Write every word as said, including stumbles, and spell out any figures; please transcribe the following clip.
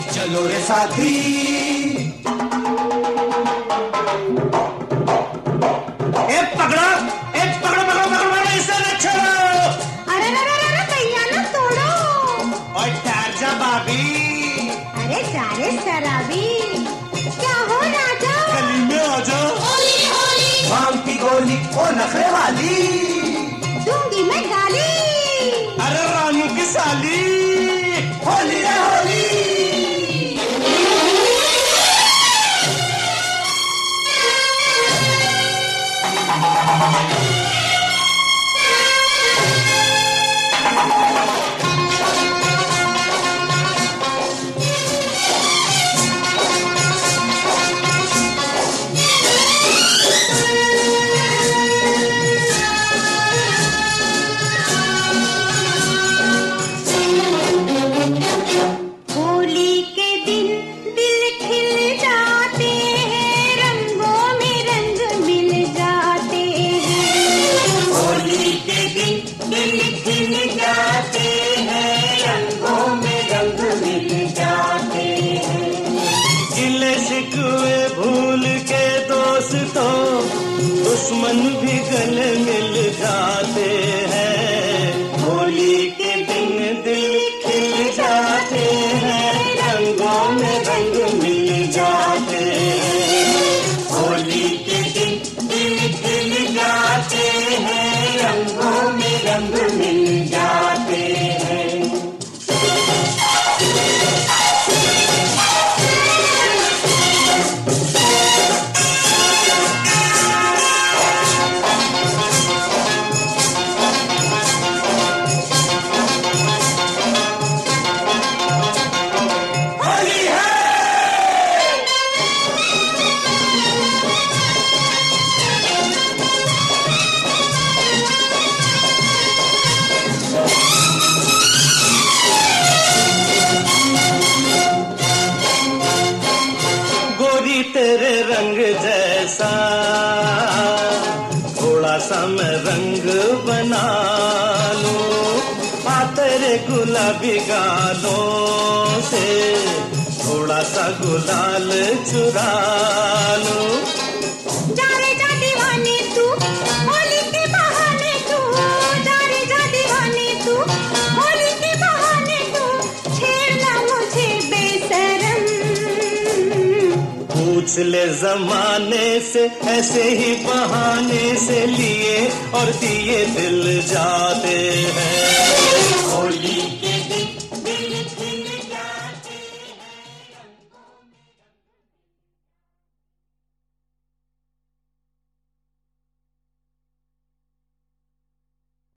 चलो रे साथी। ए पकड़ो, ए पकड़ो पकड़ो पकड़ो, इसे न छोड़ो। अरे अरे अरे भैया ना तोड़ो। और ठहर जा भाभी। अरे सारे शराबी, क्या हो राजा? गली में आ जा। होली होली, भांग की गोली ओ नखरे वाली, दूंगी मैं गाली। अरे रानू की साली, होली रे होली। भूल के दोस्तों दुश्मन भी गले मिल जाते हैं। होली के दिन दिल खिल जाते हैं, रंगों में रंग मिल जाते हैं। होली के दिन दिल खिल जाते हैं, रंगों में रंग मिल जाते हैं। तेरे रंग जैसा थोड़ा सा मैं रंग बना लूं, आ तेरे गुलाबी गालों से थोड़ा सा गुलाल चुरा लूं। जा रे जा दीवाने तू, होली के बहाने तू, जा रे जा दीवाने तू, होली के बहाने तू, छेड़ना मुझे बेशरम। पूछ ले जमाने से, ऐसे ही बहाने से लिए और दिए दिल जाते हैं। होली